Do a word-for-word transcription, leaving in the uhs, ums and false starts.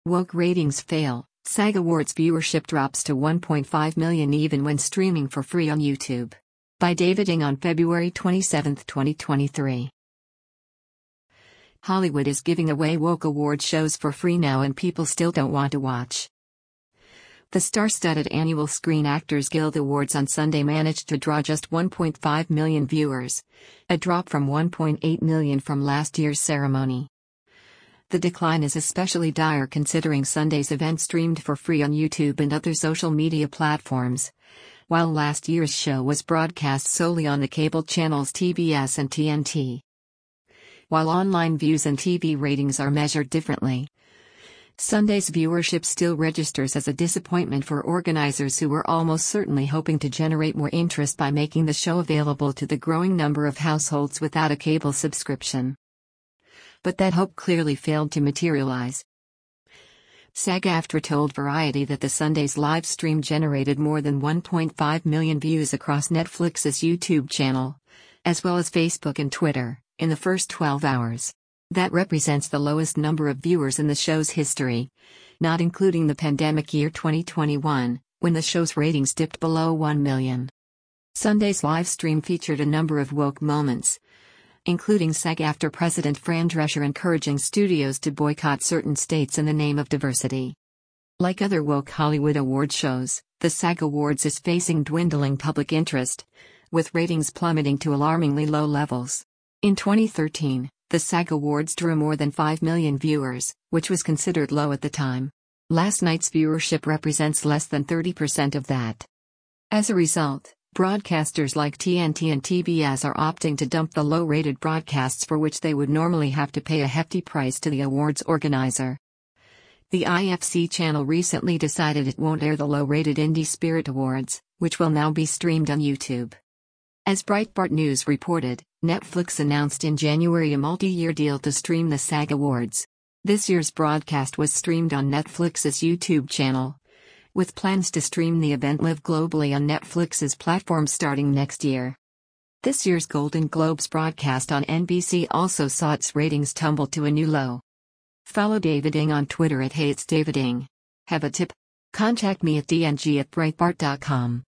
Woke ratings fail. SAG Awards viewership drops to one point five million even when streaming for free on YouTube. By David Ng on February twenty-seventh, twenty twenty-three. Hollywood is giving away woke award shows for free now and people still don't want to watch. The star-studded annual Screen Actors Guild Awards on Sunday managed to draw just one point five million viewers, a drop from one point eight million from last year's ceremony. The decline is especially dire considering Sunday's event streamed for free on YouTube and other social media platforms, while last year's show was broadcast solely on the cable channels T B S and T N T. While online views and T V ratings are measured differently, Sunday's viewership still registers as a disappointment for organizers who were almost certainly hoping to generate more interest by making the show available to the growing number of households without a cable subscription. But that hope clearly failed to materialize. SAG-AFTRA told Variety that the Sunday's live stream generated more than one point five million views across Netflix's YouTube channel, as well as Facebook and Twitter, in the first twelve hours. That represents the lowest number of viewers in the show's history, not including the pandemic year twenty twenty-one, when the show's ratings dipped below one million. Sunday's live stream featured a number of woke moments, including SAG-AFTRA President Fran Drescher encouraging studios to boycott certain states in the name of diversity. Like other woke Hollywood award shows, the SAG Awards is facing dwindling public interest, with ratings plummeting to alarmingly low levels. In twenty thirteen, the SAG Awards drew more than five million viewers, which was considered low at the time. Last night's viewership represents less than thirty percent of that. As a result, broadcasters like T N T and T B S are opting to dump the low-rated broadcasts for which they would normally have to pay a hefty price to the awards organizer. The I F C channel recently decided it won't air the low-rated Indie Spirit Awards, which will now be streamed on YouTube. As Breitbart News reported, Netflix announced in January a multi-year deal to stream the SAG Awards. This year's broadcast was streamed on Netflix's YouTube channel, with plans to stream the event live globally on Netflix's platform starting next year. This year's Golden Globes broadcast on N B C also saw its ratings tumble to a new low. Follow David Ng on Twitter at Hey It's David Ng. Have a tip? Contact me at d n g at breitbart dot com.